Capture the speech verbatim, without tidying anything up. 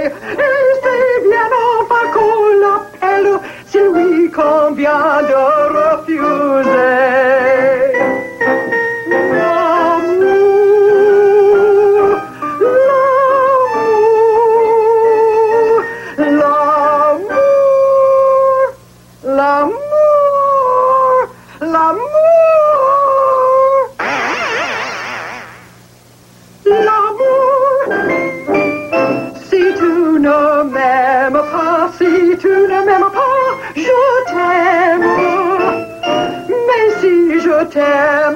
Et c'est bien non pas qu'on l'appelle, c'est lui qu'on vient de refuser. L'amour, l'amour, l'amour, l'amour, l'amour, l'amour. Si tu ne m'aimes pas, si tu ne m'aimes pas, je t'aime. Mais si je t'aime,